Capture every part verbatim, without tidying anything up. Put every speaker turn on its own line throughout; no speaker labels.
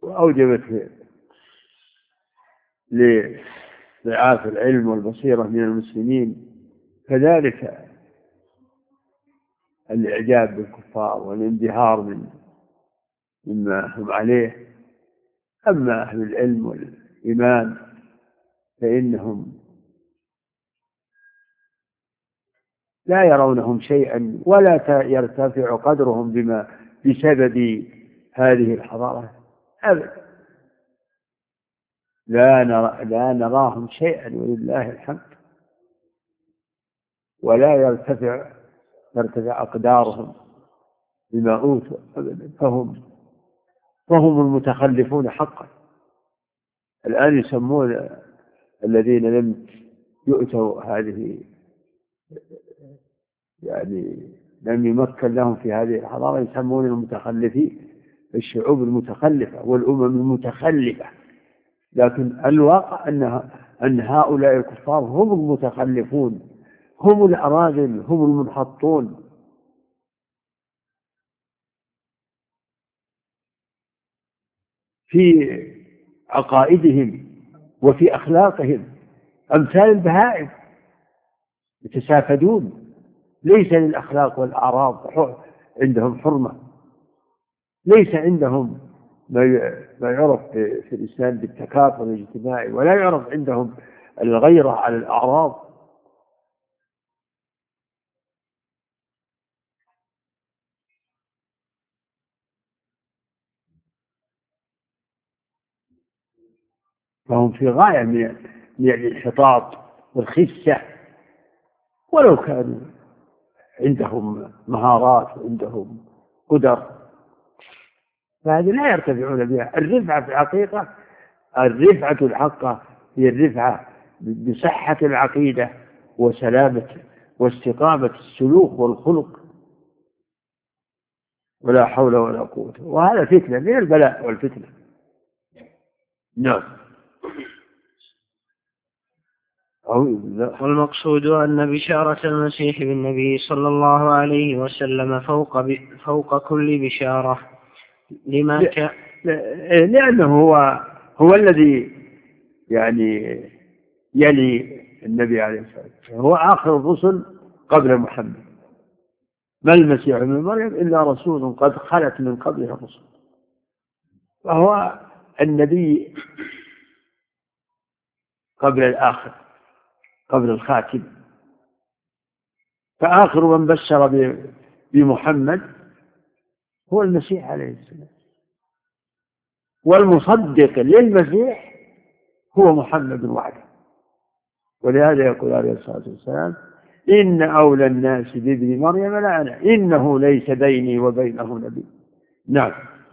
وأوجبت لضعاف العلم والبصيرة من المسلمين كذلك الإعجاب بالكفار والانبهار من مما هم عليه. أما أهل العلم والإيمان فإنهم لا يرونهم شيئا ولا يرتفع قدرهم بما بسبب هذه الحضارة أبدا. لا نرى لا نراهم شيئا ولله الحمد، ولا يرتفع ترتفع أقدارهم بما أوتوا أبدا. فهم فهم المتخلفون حقا. الآن يسمون الذين لم يؤتوا هذه، يعني لم يمكن لهم في هذه الحضارة، يسمون المتخلفين، الشعوب المتخلفة والأمم المتخلفة. لكن الواقع أن أن هؤلاء الكفار هم المتخلفون، هم الأراذل، هم المنحطون. في عقائدهم وفي أخلاقهم أمثال البهائم يتسافدون. ليس للأخلاق والأعراض عندهم حرمة، ليس عندهم ما يعرف في الإسلام بالتكافل الاجتماعي، ولا يعرف عندهم الغيرة على الأعراض. فهم في غاية من الانحطاط والخسة، ولو كانوا عندهم مهارات وعندهم قدر فهذه لا يرتفعون بها. الرفعة في الحقيقة، الرفعة الحقة هي الرفعة بصحة العقيدة وسلامة واستقامة السلوك والخلق، ولا حول ولا قوة. وهذا فتنة من البلاء والفتنة. نعم.
والمقصود أن بشارة المسيح بالنبي صلى الله عليه وسلم فوق ب... فوق كل بشارة، لما ك...
لأنه هو هو الذي يعني يلي النبي عليه الصلاة والسلام، هو آخر الرسل قبل محمد. ما المسيح ابن مريم إلا رسول قد خلت من قبله الرسل، فهو النبي قبل الآخر، قبل الخاتم. فآخر من بشر بمحمد هو المسيح عليه السلام، والمصدق للمسيح هو محمد وحده. ولهذا يقول عليه الصلاة والسلام: إن أولى الناس بابن مريم لأنا، إنه ليس بيني وبينه نبي. نعم.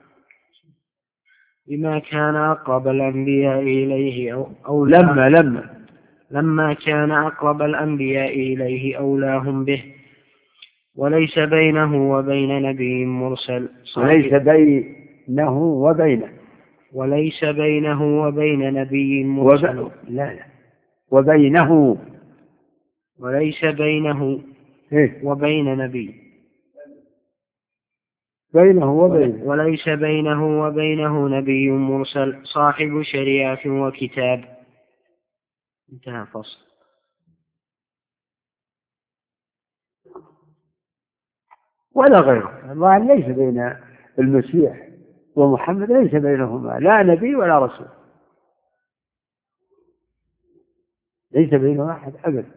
بما كان أقرب الأنبياء إليه أو, أو
لما لما
لما كان أقرب الأنبياء إليه أولاهم به، وليس بينه وبين نبي مرسل
وليس بينه وبينه
وليس بينه وبين نبي مرسل
وب... لا لا وبينه
وليس بينه
إيه؟
وبين نبي
بينه وبينه
وليس بينه وبينه نبي مرسل صاحب شريعة وكتاب. انتهى فصل.
ولا غيره. الله ليس بين المسيح ومحمد، ليس بينهما لا نبي ولا رسول، ليس بينه أحد أبدا،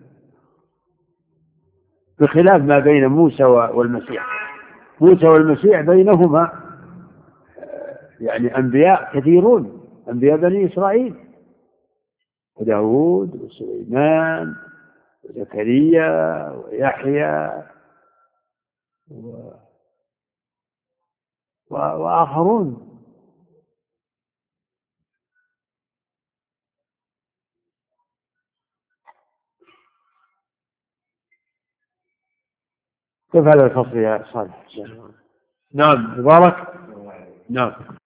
بخلاف ما بين موسى والمسيح. موسى والمسيح بينهما يعني أنبياء كثيرون، أنبياء بني إسرائيل، وداود وسليمان وزكريا ويحيى و... و... وآخرون. كيف هذا الفصل يا صالح؟ نعم. مبارك. نعم.